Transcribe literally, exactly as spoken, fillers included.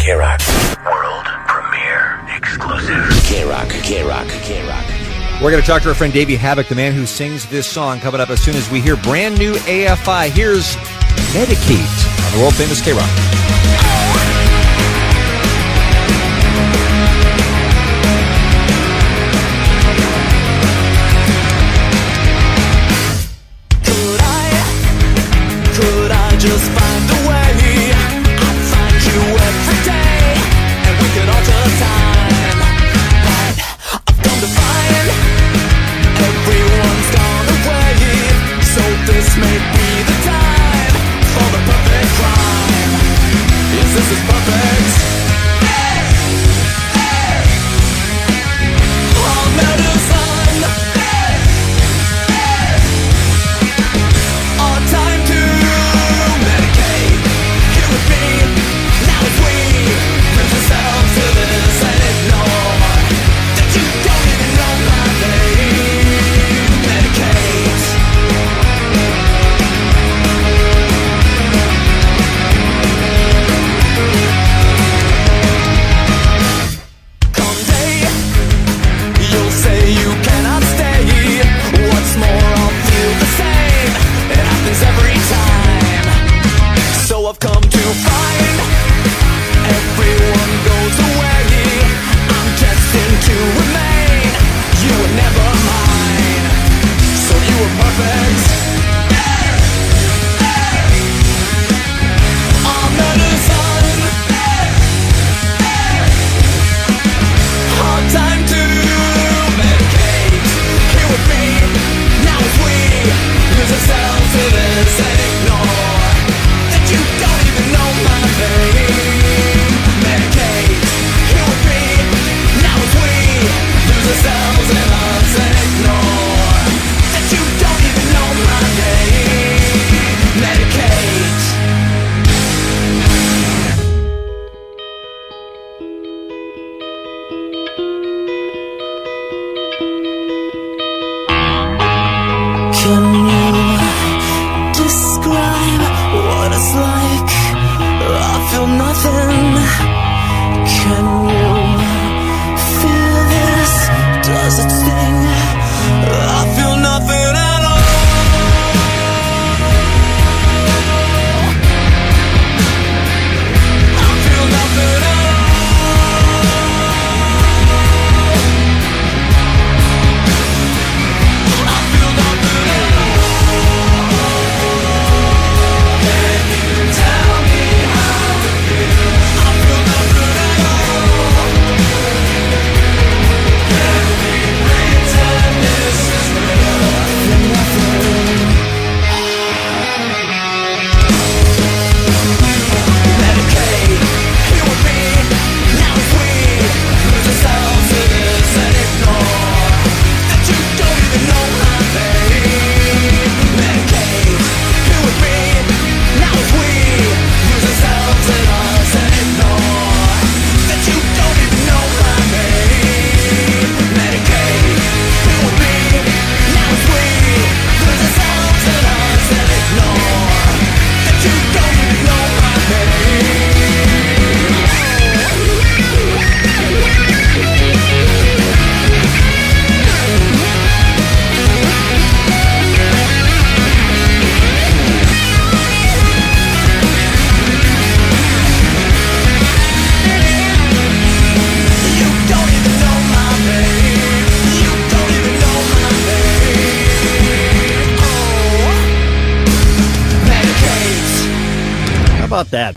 K-Rock. World premiere exclusive. K-Rock, K-Rock, K-Rock. We're going to talk to our friend Davey Havok, the man who sings this song, coming up as soon as we hear brand new A F I. Here's Medicate on the world famous K-Rock. Just find a way, I'd find you every day, and we could alter time. But I've come to find everyone's gone away, so this may be the time for the perfect crime. Yes, this is perfect. Hey, hey. All medicine. Hey, hey. All time to about that?